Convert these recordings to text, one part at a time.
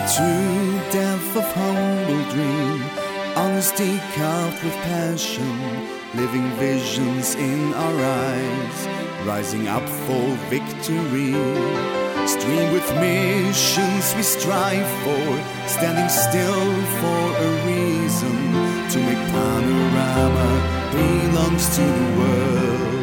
true depth of humble dream, honesty carved with passion, living visions in our eyes, rising up for victory. Stream with missions we strive for, standing still for a reason, to make Panorama belongs to the world.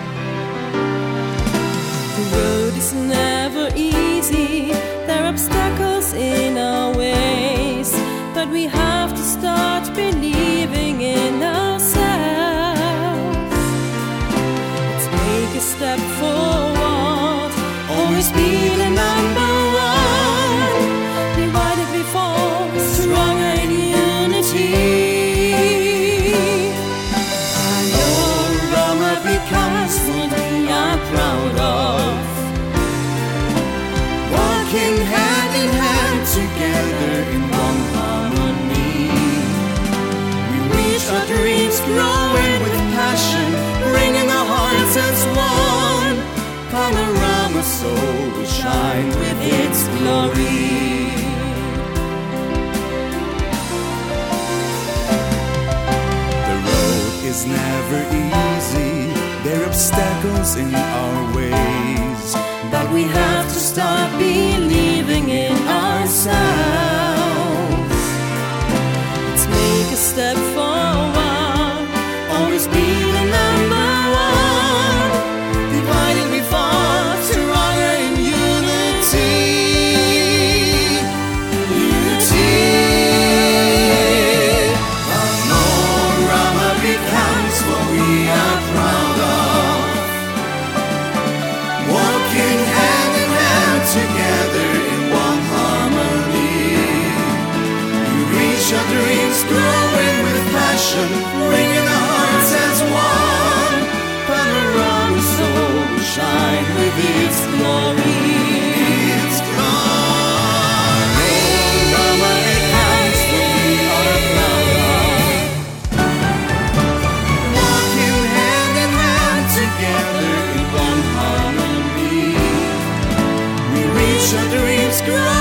The road is never easy, there are obstacles in our ways, but we have to start believing in ourselves. Let's take a step forward, always be the number one. Divided we fall, stronger in unity. Panorama becomes what we are proud of, walking hand in hand together in one harmony. We reach our dreams, growing with passion, bringing our hearts as one. Panorama soul will shine with its glory. The road is never easy, there are obstacles in our ways, but we have to start believing in ourselves. Let's make a step forward, always be the number one. Divided we fall, stronger in unity. Unity. Panorama becomes what we are proud of, walking hand in hand together in one harmony. We reach our dreams, growing with passion, bringing our hearts as one. Panorama soul will shine with its glory. Its glory. Panorama becomes what we are proud of, walking hand in hand together in one harmony. We reach our dreams, grow